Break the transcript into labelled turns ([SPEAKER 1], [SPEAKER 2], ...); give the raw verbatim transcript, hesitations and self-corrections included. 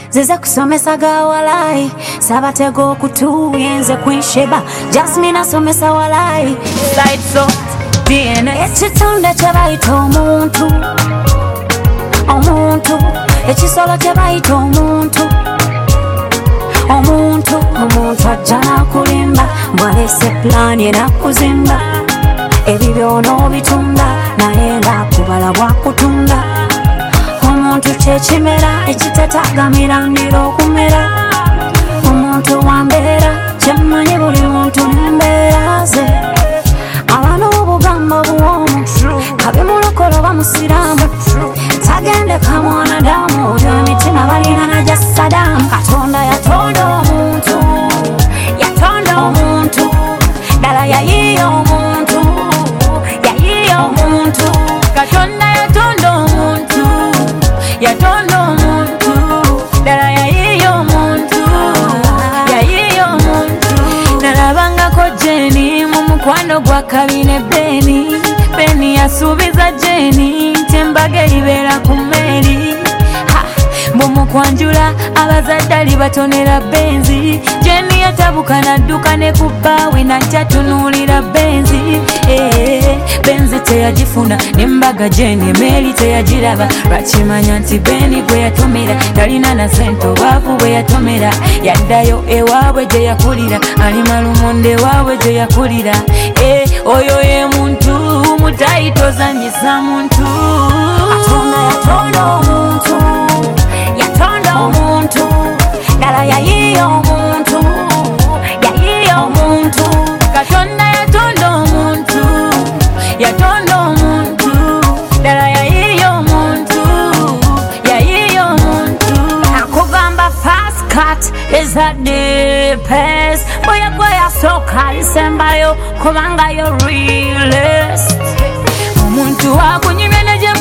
[SPEAKER 1] zize kusomesa gawalai sabatego kutuyenze kwinsheba Jasmine asomesa walai side so D N A ekitonde kyebayita omuntu omuntu ekisolo kyebayita omuntu omuntu omuntu ajja nakulimba mbwalese plani enakuzimba ebibyo n'obitunda naye ngakubala bwakutunda omuntu kyekimera ekitatagamira ndiro okumera omuntu wambeera kyemmanyi buli muntu nembeera ze abana obugamba buwomu kabimulokolo bamusiramu tagende kamwanadamu oyo emitima balina naja Sadamu Katonda yatonda omuntu yatonda omuntu ddala yayiya omuntu yayiya omuntu Katonda yatonda omuntu yatonda omuntu ddala yayiya omuntu yayiya omuntu nalabangako Jeni mu mukwano gwa Kabine Beni Beni yasuubiza Jeni nti embaga eribeera ku mmeri mukwanjula abazadde ali batonera benzi Jeni yatabuka nadduka ne ku bbaawe najja tunuulira benzi eh, benzi teyagifuna nembaga Jeni emeri teyagiraba lwakimanya nti Beni gwe yatomera talina na sente obwavu bwe yatomera yaddayo ewaabwe gye yakulira ali malumonde ewaabwe gye yakulira eh, oyo ye muntu mutayitozanyisa muntu Katonda yatonda omuntu yatonda omuntu ddala yayiya omuntu yayiya omuntu Katonda yatonda omuntu yatonda omuntu ddala yayiya omuntu yayiya omuntu akugamba fast cut is a deepest boya gwe yasooka alisembayo kubanga yo realist omuntu akunyumye ne gye